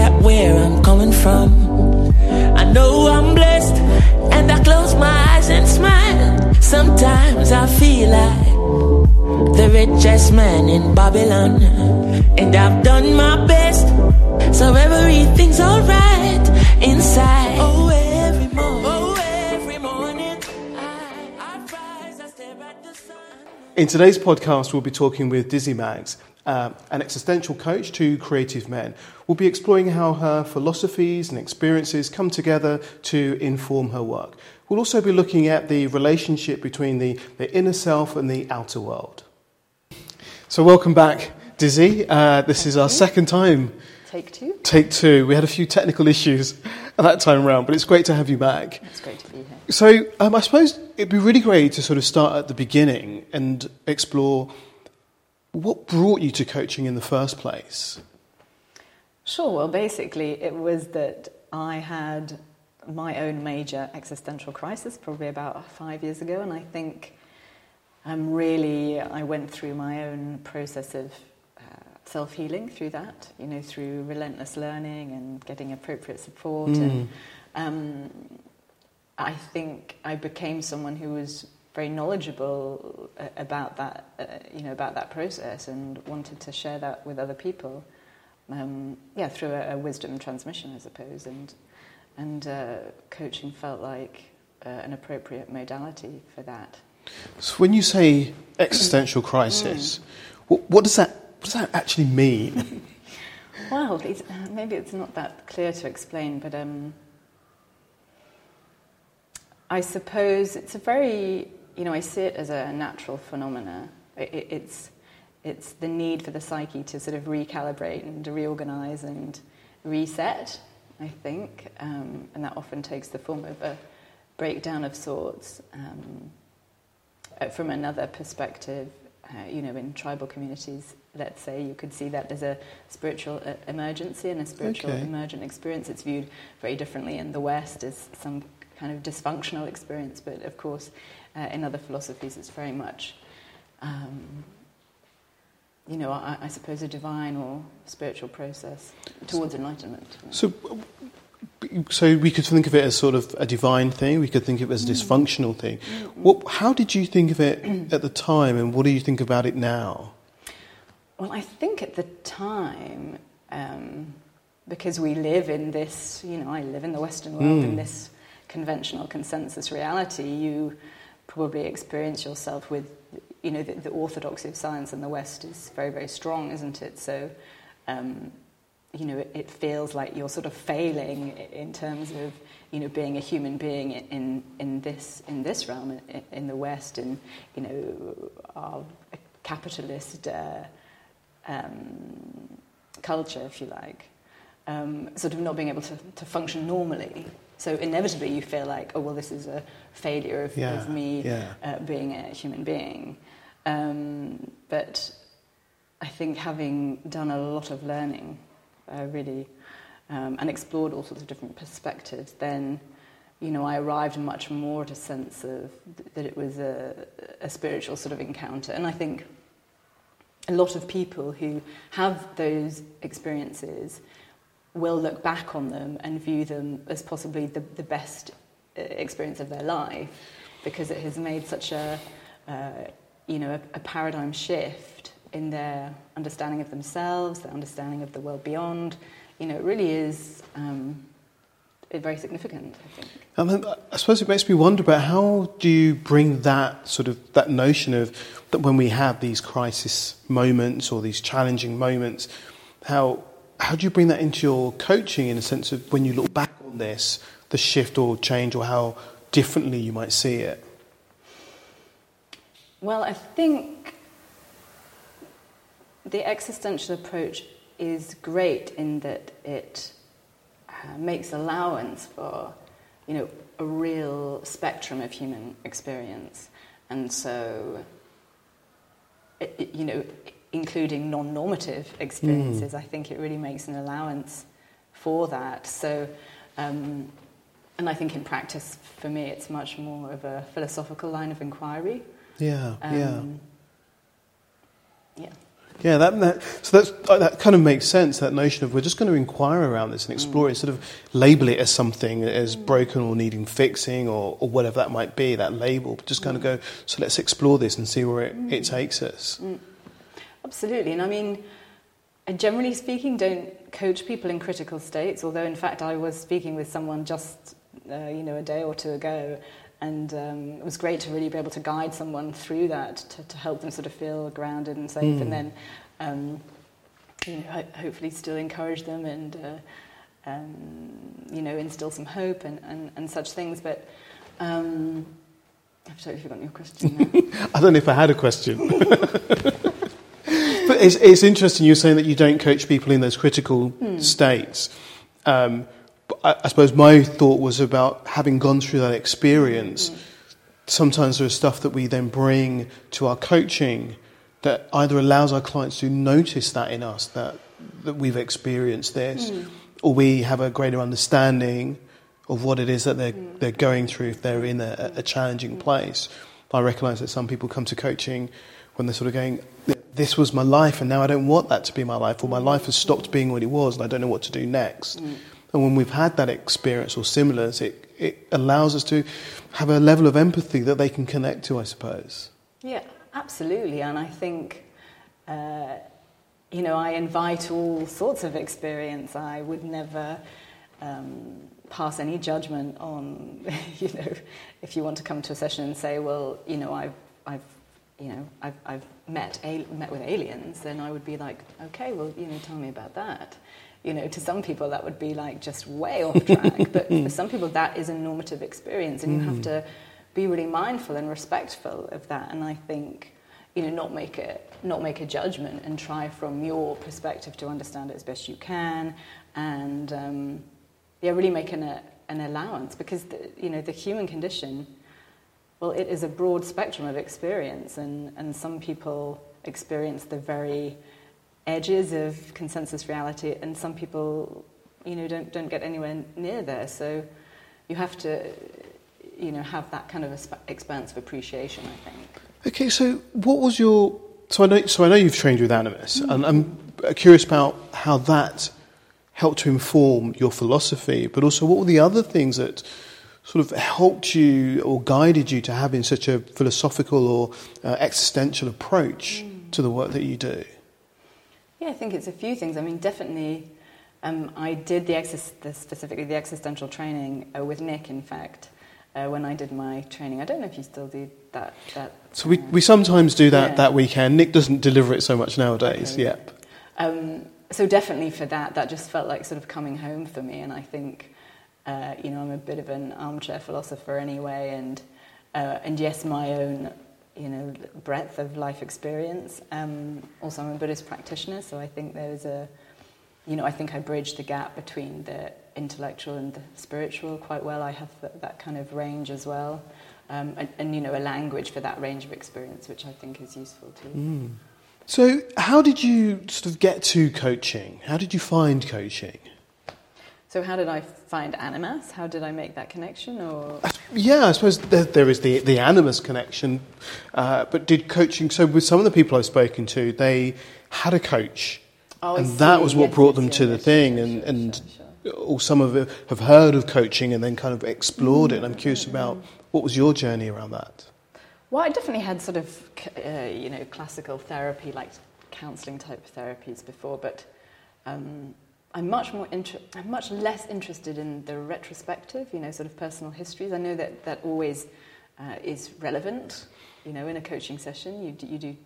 at where I'm coming from. I know I'm blessed, and I close my eyes and smile. Sometimes I feel like the richest man in Babylon, and I've done my best, so everything's alright inside. Oh, every morning I rise, I stare at the sun. In today's podcast, we'll be talking with Dizzy Maggs, an existential coach to creative men. We'll be exploring how her philosophies and experiences come together to inform her work. We'll also be looking at the relationship between the inner self and the outer world. So welcome back, Dizzy. This is our second time. Take two. We had a few technical issues at that time around, but it's great to have you back. It's great to be here. So I suppose it'd be really great to sort of start at the beginning and explore what brought you to coaching in the first place. Sure. Well, basically, it was that I had my own major existential crisis probably about 5 years ago, and I think I went through my own process of self-healing through that, through relentless learning and getting appropriate support. And I think I became someone who was very knowledgeable about that, about that process, and wanted to share that with other people. Through a wisdom transmission, I suppose, and coaching felt like an appropriate modality for that. So when you say existential crisis, what does that actually mean? Well, maybe it's not that clear to explain, but I suppose it's a very, I see it as a natural phenomena. It's the need for the psyche to sort of recalibrate and reorganize and reset, I think, and that often takes the form of a breakdown of sorts. From another perspective, in tribal communities, let's say, you could see that as a spiritual emergency and a spiritual emergent experience. It's viewed very differently in the West as some kind of dysfunctional experience, but of course, in other philosophies, it's very much, I suppose, a divine or spiritual process towards enlightenment. So we could think of it as sort of a divine thing. We could think of it as a dysfunctional thing. How did you think of it at the time, and what do you think about it now? Well, I think at the time, because we live in this, I live in the Western world, in this conventional consensus reality, you probably experience yourself with, the orthodoxy of science in the West is very, very strong, isn't it? So, it feels like you're sort of failing in terms of, being a human being in this realm in the West, and our capitalist culture, if you like, sort of not being able to function normally. So inevitably you feel like, oh, well, this is a failure of me being a human being. But I think having done a lot of learning, really, and explored all sorts of different perspectives, then, I arrived much more at a sense of that it was a spiritual sort of encounter. And I think a lot of people who have those experiences will look back on them and view them as possibly the best experience of their life, because it has made such a paradigm shift in their understanding of themselves, their understanding of the world beyond. It really is very significant, I think. I suppose it makes me wonder about how do you bring that notion of that when we have these crisis moments or these challenging moments, how do you bring that into your coaching, in a sense of when you look back on this, the shift or change, or how differently you might see it? Well, I think the existential approach is great in that it makes allowance for, a real spectrum of human experience. And so, including non-normative experiences, I think it really makes an allowance for that. So, and I think in practice, for me, it's much more of a philosophical line of inquiry. Yeah. Yeah, that kind of makes sense, that notion of we're just going to inquire around this and explore it, instead of label it as something as broken or needing fixing or whatever that might be, that label, but just kind of go, so let's explore this and see where it takes us. Absolutely. And I mean, generally speaking, don't coach people in critical states, although in fact I was speaking with someone just a day or two ago, and it was great to really be able to guide someone through that, to help them sort of feel grounded and safe, and then hopefully still encourage them and instill some hope and such things. But I've totally forgotten your question now. I don't know if I had a question. But it's interesting you're saying that you don't coach people in those critical states. But I suppose my thought was about having gone through that experience. Sometimes there's stuff that we then bring to our coaching that either allows our clients to notice that in us, that we've experienced this, or we have a greater understanding of what it is that they're going through if they're in a challenging place. I recognise that some people come to coaching when they're sort of going, this was my life and now I don't want that to be my life, or my life has stopped being what it was and I don't know what to do next. And when we've had that experience or similars, it allows us to have a level of empathy that they can connect to, I suppose. Yeah, absolutely. And I think, I invite all sorts of experience. I would never pass any judgment on, if you want to come to a session and say, well, I've met with aliens, then I would be like, okay, well, tell me about that. To some people that would be like just way off track, but for some people that is a normative experience, and you have to be really mindful and respectful of that. And I think, not make a judgment and try from your perspective to understand it as best you can, and really make an allowance, because the human condition, well, it is a broad spectrum of experience, and some people experience the very edges of consensus reality, and some people, don't get anywhere near there. So you have to, have that kind of expansive appreciation, I think. Okay, so what was your? So I know you've trained with Animus, and I'm curious about how that helped to inform your philosophy, but also what were the other things that sort of helped you or guided you to having such a philosophical or existential approach to the work that you do? Yeah, I think it's a few things. I mean, definitely, I did specifically the existential training with Nick, in fact, when I did my training. I don't know if you still do that. So we sometimes do that weekend. Nick doesn't deliver it so much nowadays, okay. Yep. So definitely for that just felt like sort of coming home for me, and I think, I'm a bit of an armchair philosopher anyway, and yes, my own breadth of life experience. Also, I'm a Buddhist practitioner, so I think there's I think I bridge the gap between the intellectual and the spiritual quite well. I have that kind of range as well, and a language for that range of experience, which I think is useful too. So, how did you sort of get to coaching? How did you find coaching? So how did I find Animus? How did I make that connection? Or yeah, I suppose there is the Animus connection. But did coaching... So with some of the people I've spoken to, they had a coach. And that was what brought them to the thing. Or some of it have heard of coaching and then kind of explored it. And I'm curious about what was your journey around that? Well, I definitely had sort of, classical therapy, like counselling type therapies before, but... I'm much less interested in the retrospective, sort of personal histories. I know that always is relevant, in a coaching session. You do,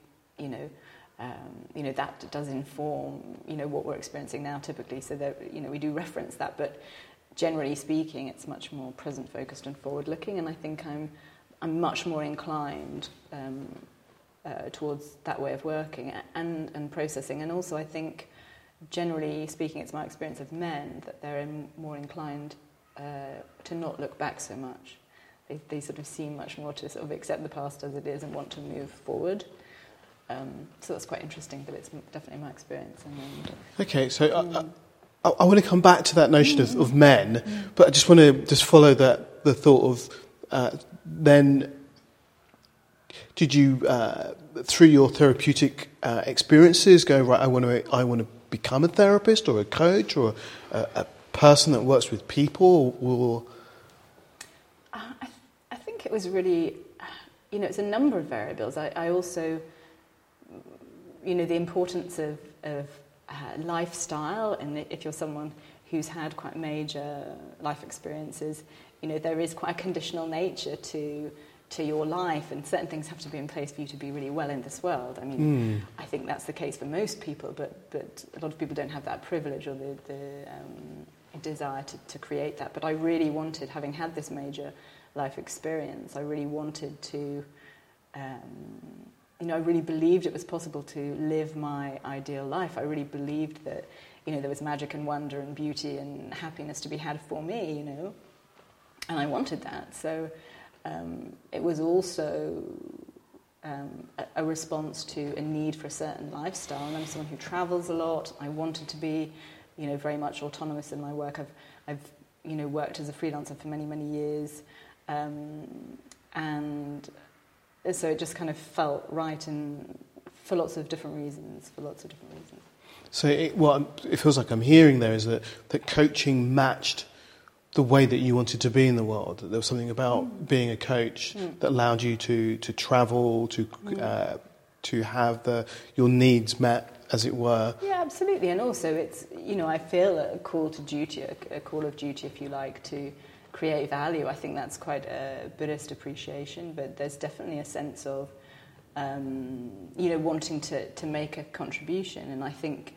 that does inform, what we're experiencing now typically. So that, we do reference that, but generally speaking, it's much more present focused and forward looking. And I think I'm much more inclined towards that way of working and processing. And also, I think, generally speaking, it's my experience of men that they're more inclined to not look back so much. They sort of seem much more to sort of accept the past as it is and want to move forward. So that's quite interesting, but it's definitely my experience. Okay, so I want to come back to that notion of men, but I just want to follow the thought of then Did you, through your therapeutic experiences, go, right, I want to become a therapist or a coach or a person that works with people? Or I think it was really, it's a number of variables. I also, the importance of lifestyle, and if you're someone who's had quite major life experiences, there is quite a conditional nature to your life, and certain things have to be in place for you to be really well in this world. I mean, I think that's the case for most people, but a lot of people don't have that privilege or the desire to create that. But I really wanted, having had this major life experience, I really wanted to, I really believed it was possible to live my ideal life. I really believed that, there was magic and wonder and beauty and happiness to be had for me, and I wanted that. So it was also a response to a need for a certain lifestyle. And I'm someone who travels a lot. I wanted to be, very much autonomous in my work. I've worked as a freelancer for many, many years. And so it just kind of felt right, and for lots of different reasons. So what it feels like I'm hearing there is that coaching matched the way that you wanted to be in the world. That there was something about being a coach that allowed you to travel, to have your needs met, as it were. Yeah, absolutely. And also it's, I feel a call to duty, a call of duty, if you like, to create value. I think that's quite a Buddhist appreciation, but there's definitely a sense of, wanting to make a contribution. And I think,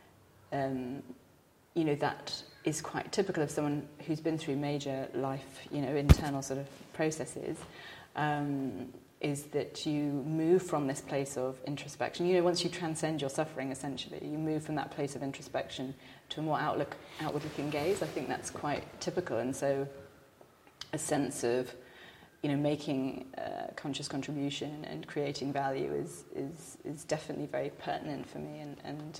that is quite typical of someone who's been through major life, internal sort of processes, is that you move from this place of introspection. Once you transcend your suffering, essentially, you move from that place of introspection to a more outward-looking gaze. I think that's quite typical. And so a sense of, making a conscious contribution and creating value is definitely very pertinent for me, and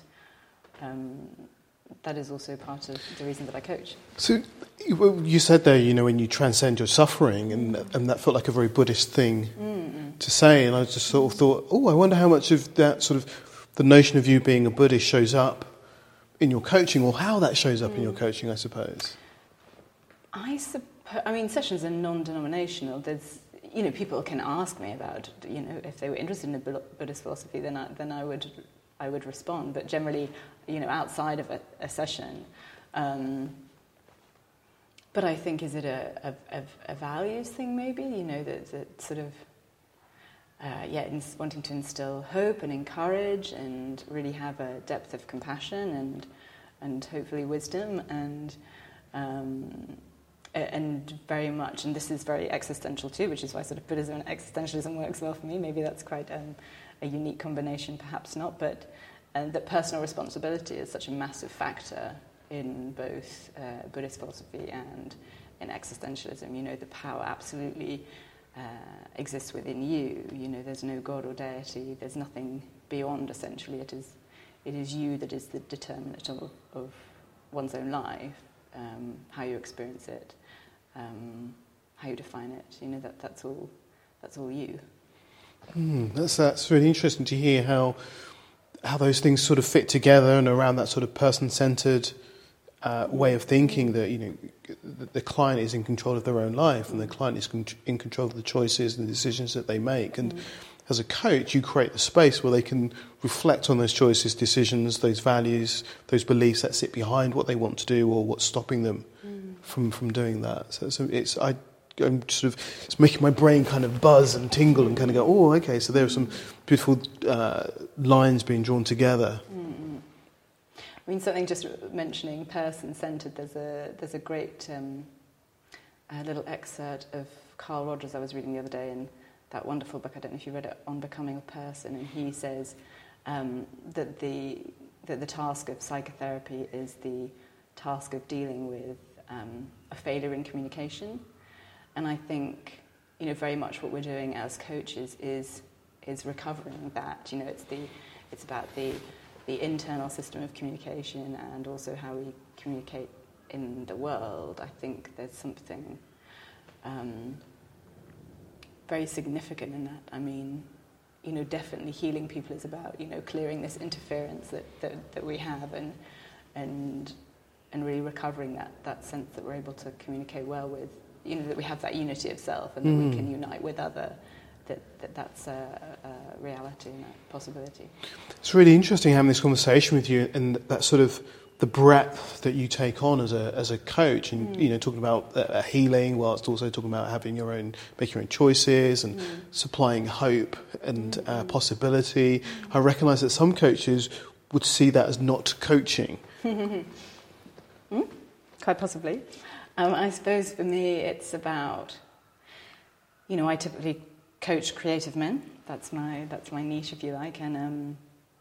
that is also part of the reason that I coach. So you said there, when you transcend your suffering, and that felt like a very Buddhist thing to say, and I just sort of thought, I wonder how much of that sort of the notion of you being a Buddhist shows up in your coaching, or how that shows up in your coaching, I suppose. Sessions are non-denominational. There's, people can ask me about, if they were interested in the Buddhist philosophy, then I would respond. But generally, outside of a session. But I think, is it a values thing maybe? That sort of, wanting to instill hope and encourage and really have a depth of compassion and hopefully wisdom and very much, and this is very existential too, which is why sort of Buddhism and existentialism works well for me. Maybe that's quite a unique combination, perhaps not, but that personal responsibility is such a massive factor in both Buddhist philosophy and in existentialism. The power absolutely exists within you. There's no God or deity. There's nothing beyond, essentially. It is you that is the determinant of one's own life, how you experience it, how you define it. That's all you. That's really interesting to hear how those things sort of fit together, and around that sort of person-centered way of thinking, that the client is in control of their own life, and the client is in control of the choices and the decisions that they make. And as a coach, you create the space where they can reflect on those choices, decisions, those values, those beliefs that sit behind what they want to do or what's stopping them from doing that. So I'm sort of, it's making my brain kind of buzz and tingle and kind of go, okay, so there are some beautiful lines being drawn together. Something just mentioning person-centered, there's a great little excerpt of Carl Rogers I was reading the other day in that wonderful book, I don't know if you read it, On Becoming a Person, and he says that the task of psychotherapy is the task of dealing with a failure in communication. And I think, very much what we're doing as coaches is recovering that. It's about the internal system of communication and also how we communicate in the world. I think there's something very significant in that. I mean, definitely healing people is about, clearing this interference that we have and really recovering that sense that we're able to communicate well with, that we have that unity of self and that we can unite with other, that's a reality and a possibility. It's really interesting having this conversation with you and that sort of the breadth that you take on as a coach, and talking about healing whilst also talking about making your own choices and supplying hope and possibility. I recognise that some coaches would see that as not coaching. Quite possibly. I suppose for me it's about, I typically coach creative men. That's my niche, if you like, and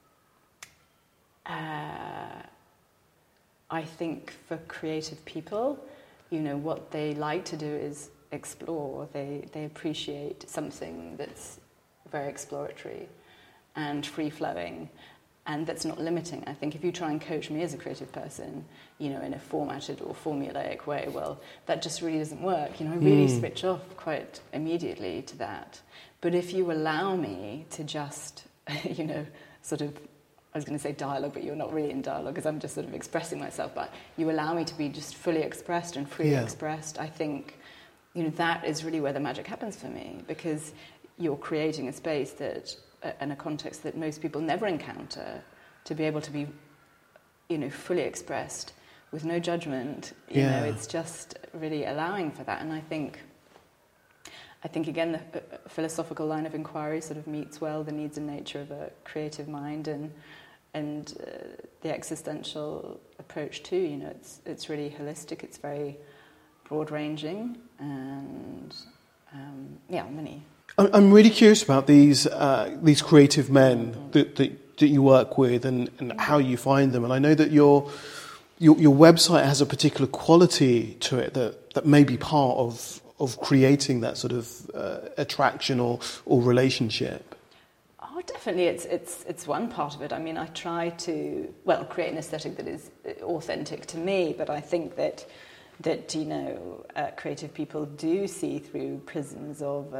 I think for creative people, what they like to do is explore. They appreciate something that's very exploratory and free-flowing and that's not limiting. I think if you try and coach me as a creative person, in a formatted or formulaic way, well, that just really doesn't work. I really switch off quite immediately to that. But if you allow me to just, sort of, I was going to say dialogue, but you're not really in dialogue because I'm just sort of expressing myself, but you allow me to be just fully expressed and freely expressed, I think, that is really where the magic happens for me, because you're creating a space that, and a context that most people never encounter, to be able to be, fully expressed with no judgment. It's just really allowing for that. And I think again, the philosophical line of inquiry sort of meets well the needs and nature of a creative mind, and the existential approach too. It's really holistic. It's very broad-ranging, and many. I'm really curious about these creative men that you work with and how you find them. And I know that your website has a particular quality to it that may be part of creating that sort of attraction or relationship. Oh, definitely, it's one part of it. I mean, I try to create an aesthetic that is authentic to me, but I think that creative people do see through prisms of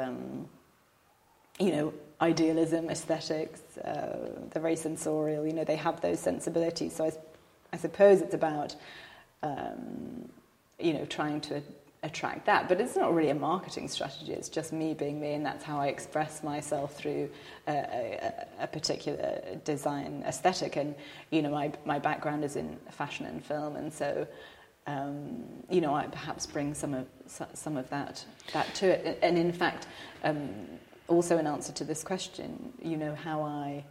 idealism, aesthetics, they're very sensorial. They have those sensibilities. So I suppose it's about trying to attract that, but it's not really a marketing strategy. It's just me being me, and that's how I express myself through a particular design aesthetic. And my background is in fashion and film, and so I perhaps bring some of that to it. And in fact, also in answer to this question, how I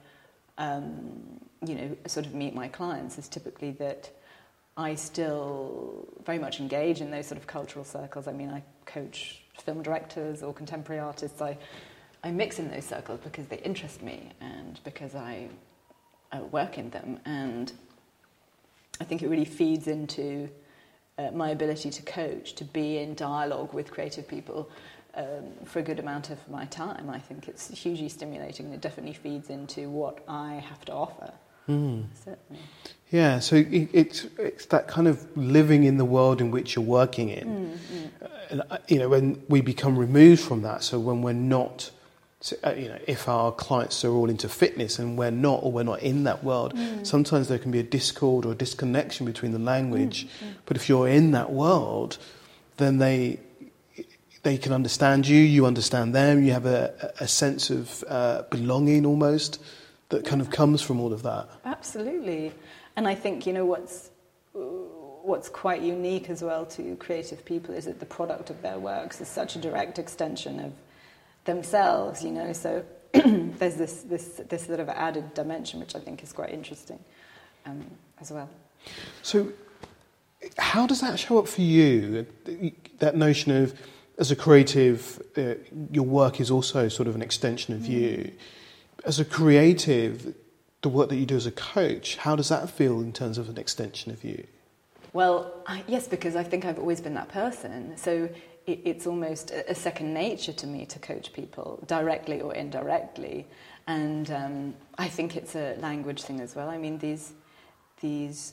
sort of meet my clients is typically that I still very much engage in those sort of cultural circles. I mean, I coach film directors or contemporary artists. I mix in those circles because they interest me and because I work in them. And I think it really feeds into my ability to coach, to be in dialogue with creative people for a good amount of my time. I think it's hugely stimulating, and it definitely feeds into what I have to offer. Certainly. Yeah, so it's that kind of living in the world in which you're working in. And, when we become removed from that, so when we're not, if our clients are all into fitness and we're not, or we're not in that world, sometimes there can be a discord or a disconnection between the language. But if you're in that world, then they can understand you, you understand them, you have a sense of belonging almost that kind of comes from all of that. Absolutely. And I think, what's quite unique as well to creative people is that the product of their works is such a direct extension of themselves, so there's this sort of added dimension which I think is quite interesting as well. So how does that show up for you, that notion of, as a creative, your work is also sort of an extension of you? As a creative, the work that you do as a coach, how does that feel in terms of an extension of you? Well, yes, because I think I've always been that person. So it's almost a second nature to me to coach people, directly or indirectly. And I think it's a language thing as well. I mean, these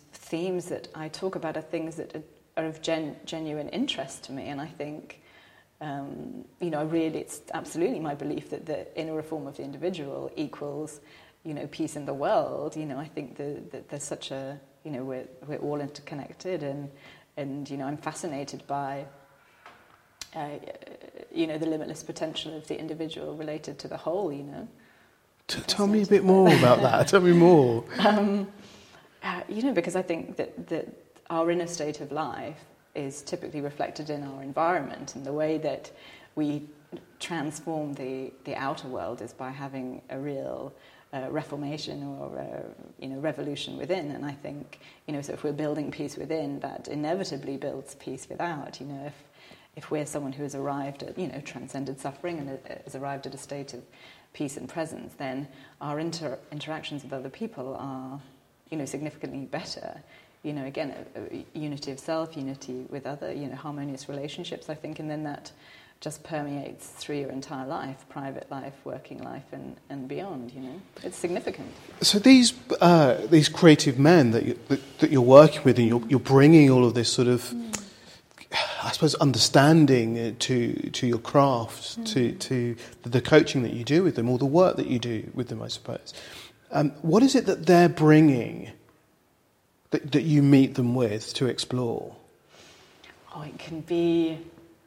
themes that I talk about are things that are of genuine interest to me. And I think It's absolutely my belief that the inner reform of the individual equals, peace in the world. I think that there's such a, we're all interconnected, and I'm fascinated by, the limitless potential of the individual related to the whole. Tell me a bit more about that. Tell me more. Because I think that our inner state of life is typically reflected in our environment, and the way that we transform the outer world is by having a real reformation or revolution within. And I think so if we're building peace within, that inevitably builds peace without. If we're someone who has arrived at transcended suffering and has arrived at a state of peace and presence, then our interactions with other people are significantly better. Again, a unity of self, unity with other, harmonious relationships, I think, and then that just permeates through your entire life, private life, working life, and beyond. It's significant. So these creative men that you're working with, and you're bringing all of this sort of, I suppose, understanding to your craft, to the coaching that you do with them, or the work that you do with them, I suppose. What is it that they're bringing that you meet them with to explore? Oh, it can be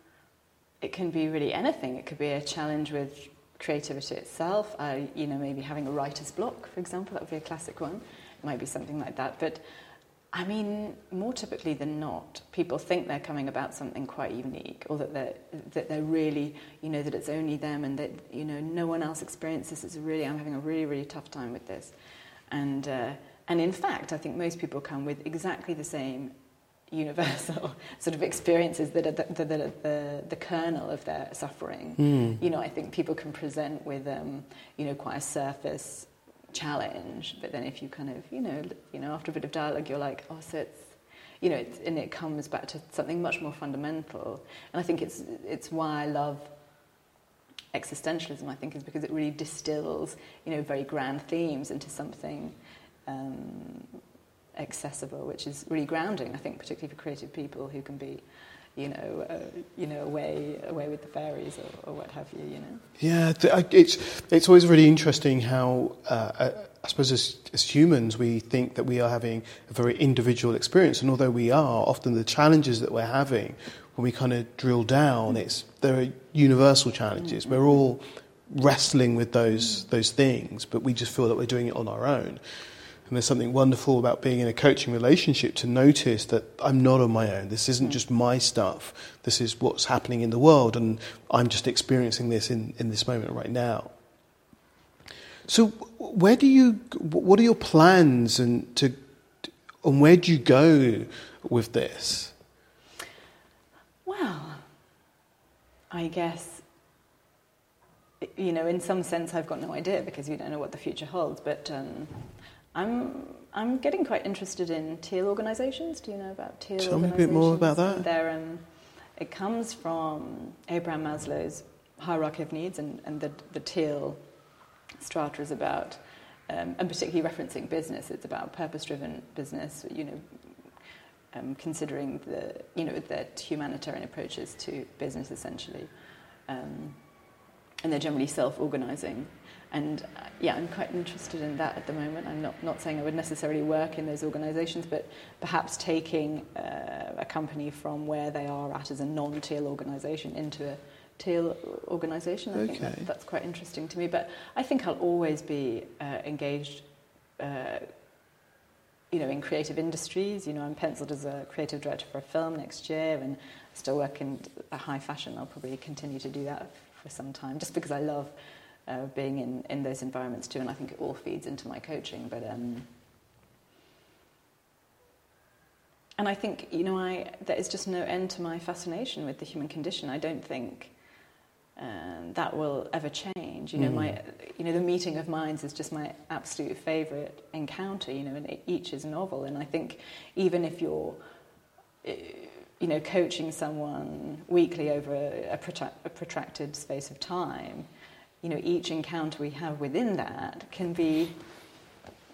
really anything. It could be a challenge with creativity itself. Maybe having a writer's block, for example, that would be a classic one. It might be something like that. But I mean, more typically than not, people think they're coming about something quite unique, or that they're really, that it's only them, and that no one else experiences this. I'm having a really, really tough time with this, and in fact, I think most people come with exactly the same universal sort of experiences that are the kernel of their suffering. I think people can present with quite a surface challenge, but then if you kind of after a bit of dialogue, you're like, oh, so it's and it comes back to something much more fundamental. And I think it's why I love existentialism. I think is because it really distills very grand themes into something accessible, which is really grounding, I think, particularly for creative people who can be away with the fairies or what have you. Yeah, it's always really interesting how I suppose as humans we think that we are having a very individual experience, and although we are, often the challenges that we're having when we kind of drill down, there are universal challenges. We're all wrestling with those things, but we just feel that we're doing it on our own. And there's something wonderful about being in a coaching relationship to notice that I'm not on my own. This isn't just my stuff. This is what's happening in the world, and I'm just experiencing this in this moment right now. So what are your plans, and where do you go with this? Well, I guess, in some sense I've got no idea, because you don't know what the future holds, but I'm getting quite interested in teal organisations. Do you know about teal organisations? Tell me a bit more about that. It comes from Abraham Maslow's hierarchy of needs, and the teal strata is about, and particularly referencing business, it's about purpose-driven business, considering their humanitarian approaches to business, essentially. And they're generally self-organising. And I'm quite interested in that at the moment. I'm not saying I would necessarily work in those organisations, but perhaps taking a company from where they are at as a non-teal organisation into a teal organisation. I think that's quite interesting to me. But I think I'll always be engaged, in creative industries. I'm penciled as a creative director for a film next year, and still work in high fashion. I'll probably continue to do that for some time, just because I love being in those environments too, and I think it all feeds into my coaching. But and I think there is just no end to my fascination with the human condition. I don't think that will ever change. The meeting of minds is just my absolute favourite encounter. And each is novel, and I think even if you're coaching someone weekly over a protracted space of time, each encounter we have within that can be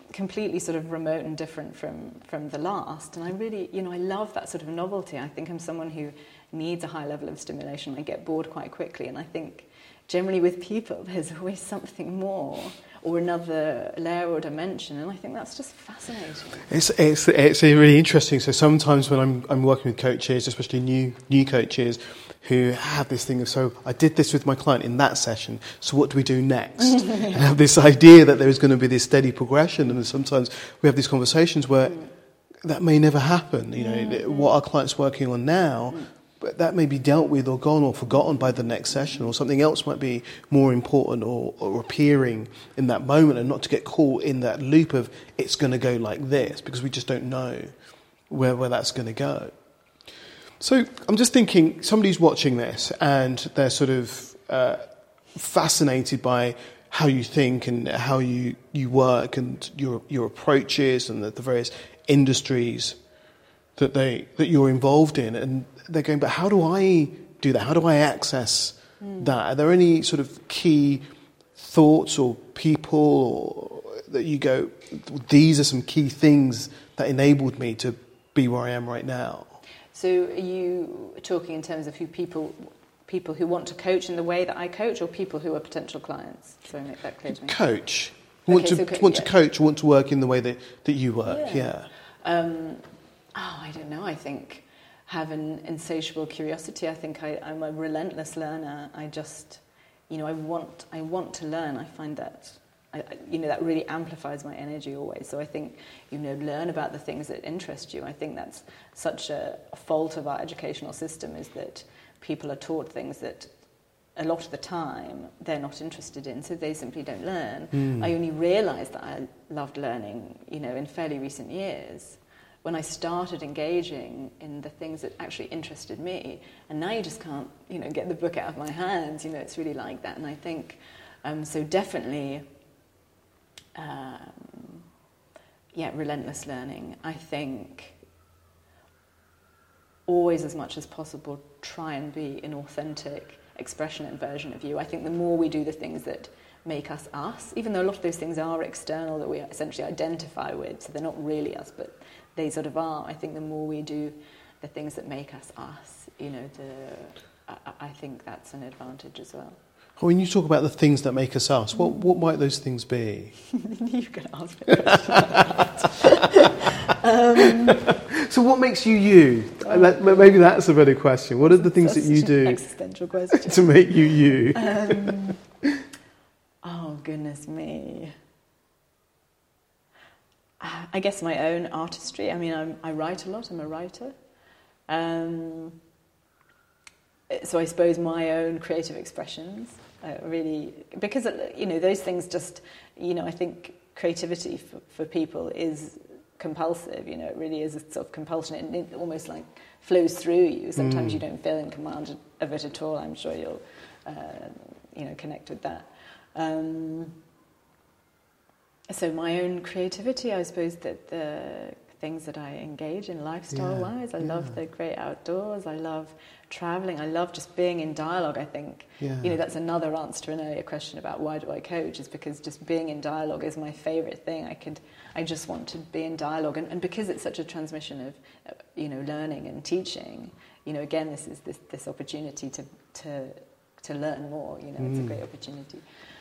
completely sort of remote and different from the last. And I really, I love that sort of novelty. I think I'm someone who needs a high level of stimulation. I get bored quite quickly, and I think generally with people there's always something more or another layer or dimension, and I think that's just fascinating. It's really interesting. So sometimes when I'm working with coaches, especially new coaches, who have this thing of, so I did this with my client in that session, so what do we do next? And have this idea that there is going to be this steady progression, and sometimes we have these conversations where that may never happen. What our client's working on now, but that may be dealt with or gone or forgotten by the next session, or something else might be more important or appearing in that moment, and not to get caught in that loop of it's going to go like this, because we just don't know where that's going to go. So I'm just thinking, somebody's watching this and they're sort of fascinated by how you think and how you work and your approaches and the various industries that you're involved in, and they're going, but how do I do that? How do I access that? Are there any sort of key thoughts or people that you go, these are some key things that enabled me to be where I am right now? So are you talking in terms of people who want to coach in the way that I coach, or people who are potential clients? So make that clear to me. Coach. Want to coach, want to work in the way that you work, yeah. I don't know. I think have an insatiable curiosity. I think I'm a relentless learner. I just, I want to learn. I find that, that really amplifies my energy always. So I think, learn about the things that interest you. I think that's such a fault of our educational system, is that people are taught things that a lot of the time they're not interested in, so they simply don't learn. I only realised that I loved learning, in fairly recent years, when I started engaging in the things that actually interested me. And now you just can't, get the book out of my hands. It's really like that. And I think, so definitely, relentless learning. I think always, as much as possible, try and be an authentic expression and version of you. I think the more we do the things that make us us, even though a lot of those things are external that we essentially identify with, so they're not really us, but they sort of are. I think the more we do the things that make us us, I think that's an advantage as well. When you talk about the things that make us us, what might those things be? You can ask me that. So what makes you you? Maybe that's a better question. What are the things that you do existential question. to make you you? Oh, goodness me. I guess my own artistry. I mean, I write a lot. I'm a writer. So I suppose my own creative expressions really, because, those things just, I think creativity for people is compulsive, it really is a sort of compulsion. It almost like flows through you. Sometimes you don't feel in command of it at all. I'm sure you'll, connect with that. So my own creativity, I suppose that the things that I engage in lifestyle-wise, I love the great outdoors, I love travelling, I love just being in dialogue, I think. That's another answer to an earlier question about why do I coach, is because just being in dialogue is my favourite thing. I just want to be in dialogue, and because it's such a transmission of, learning and teaching, again, this is this opportunity to learn more, it's a great opportunity.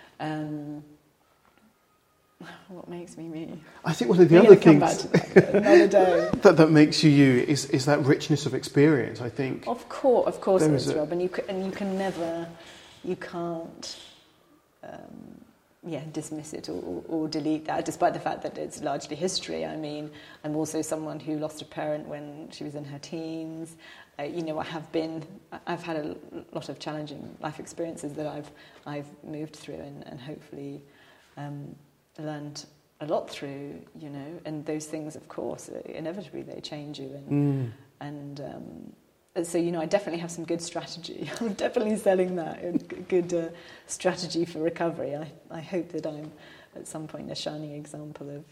What makes me me? I think one of the other things another day. that makes you you is that richness of experience, I think. Of course it is, Rob, and you can't dismiss it or delete that, despite the fact that it's largely history. I mean, I'm also someone who lost a parent when she was in her teens. I've had a lot of challenging life experiences that I've moved through and hopefully learned a lot through, and those things, of course, inevitably they change you, and so I definitely have some good strategy. I'm definitely selling that, a good strategy for recovery. I hope that I'm at some point a shining example of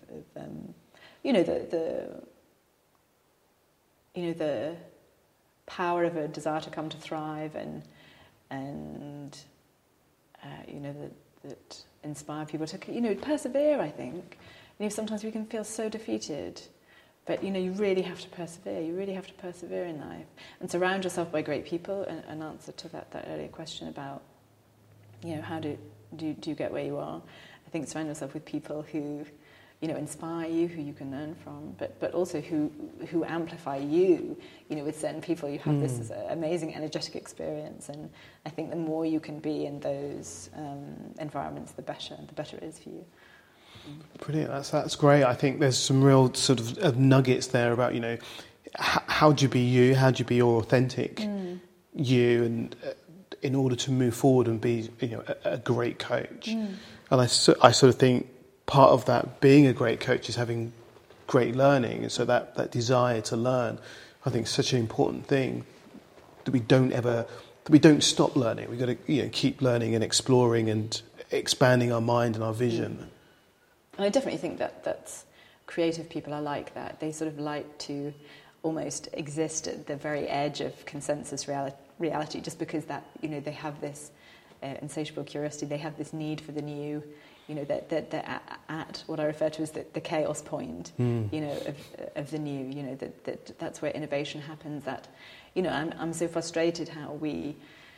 the power of a desire to come to thrive, and that inspire people to persevere. I think sometimes we can feel so defeated. But, you really have to persevere. You really have to persevere in life. And surround yourself by great people. An answer to that earlier question about, how do you get where you are? I think surround yourself with people who, inspire you, who you can learn from, but also who amplify you. With certain people, you have this amazing energetic experience. And I think the more you can be in those environments, the better it is for you. Brilliant. That's great. I think there's some real sort of nuggets there about how do you be you, how do you be your authentic you, and in order to move forward and be a great coach. And I sort of think part of that being a great coach is having great learning, and so that desire to learn, I think, is such an important thing that we don't stop learning. We've got to keep learning and exploring and expanding our mind and our vision. I definitely think that's creative people are like that. They sort of like to almost exist at the very edge of consensus reality, just because that they have this insatiable curiosity. They have this need for the new. That they're at what I refer to as the chaos point. Of the new. That's where innovation happens. That I'm so frustrated how we.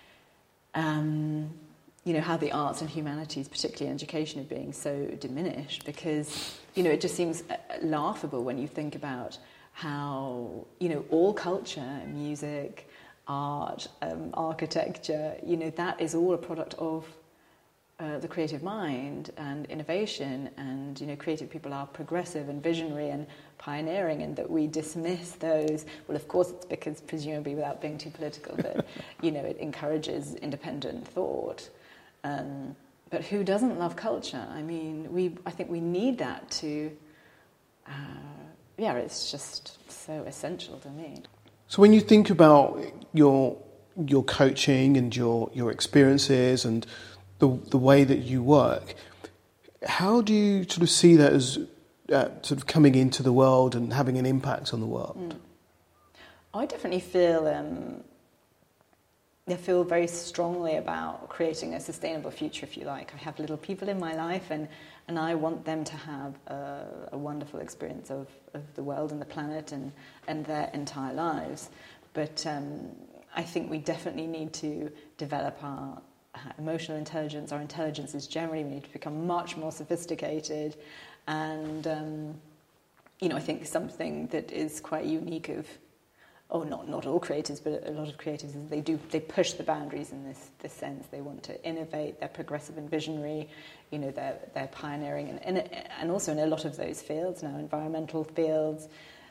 How the arts and humanities, particularly in education, are being so diminished, because, it just seems laughable when you think about how, all culture, music, art, architecture, that is all a product of the creative mind and innovation, and, creative people are progressive and visionary and pioneering, and that we dismiss those. Well, of course, it's because, presumably, without being too political, that, it encourages independent thought. But who doesn't love culture? I mean, I think we need that to. It's just so essential to me. So when you think about your coaching and your experiences and the way that you work, how do you sort of see that as sort of coming into the world and having an impact on the world? I definitely feel. I feel very strongly about creating a sustainable future, if you like. I have little people in my life, and I want them to have a wonderful experience of the world and the planet and their entire lives. But I think we definitely need to develop our emotional intelligence, our intelligences generally. We need to become much more sophisticated. And, I think something that is quite unique of... not all creatives, but a lot of creatives, they push the boundaries in this sense. They want to innovate. They're progressive and visionary. They're pioneering, and also in a lot of those fields now, environmental fields.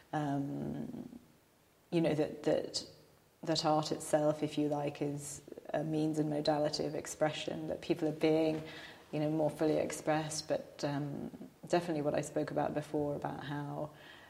That art itself, if you like, is a means and modality of expression. That people are being, more fully expressed. But definitely, what I spoke about before about how.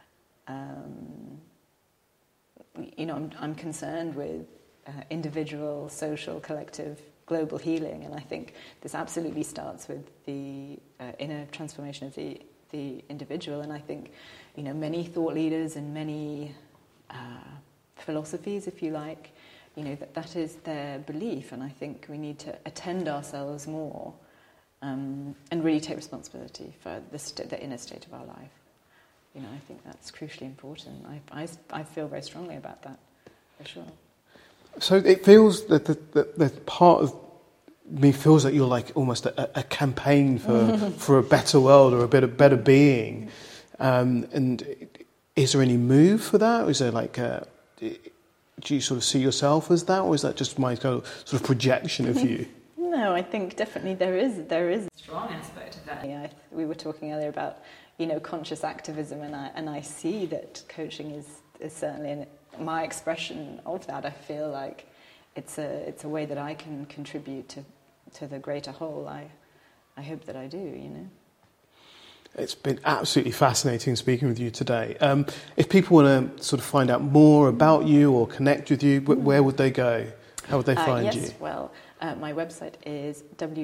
I'm concerned with individual, social, collective, global healing, and I think this absolutely starts with the inner transformation of the individual. And I think, many thought leaders and many philosophies, if you like, that is their belief, and I think we need to attend ourselves more and really take responsibility for the inner state of our life. I think that's crucially important. I feel very strongly about that, for sure. So it feels that part of me feels that you're like almost a campaign for a better world or a better being. And is there any move for that? Or is there do you sort of see yourself as that, or is that just my sort of projection of you? No, I think definitely there is a strong aspect of that. Yeah, we were talking earlier about conscious activism, and I see that coaching is certainly my expression of that. I feel like it's a way that I can contribute to the greater whole. I hope that I do. It's been absolutely fascinating speaking with you today. If people want to sort of find out more about you or connect with you, where would they go? How would they find you? Yes, well, my website is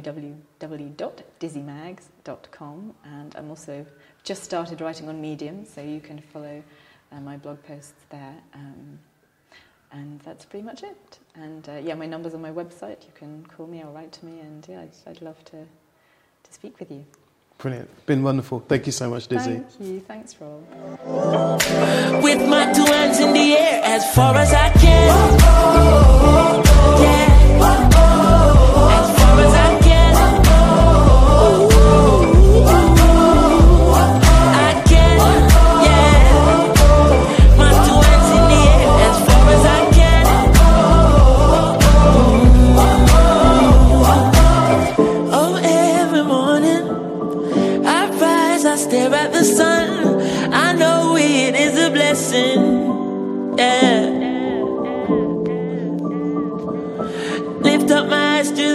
www.dizzymags.com, and I'm also just started writing on Medium, so you can follow my blog posts there. And that's pretty much it. And my number's on my website. You can call me or write to me, and I'd love to speak with you. Brilliant. Been wonderful. Thank you so much, Dizzy. Thank you. Thanks, Rob. With my 2 hands in the air as far as I can. Yeah. As far as I can. I can. Yeah. My 2 hands in the air as far as I can. Oh, every morning I rise, I stare at the sun. I know it is a blessing, yeah. Lift up my eyes to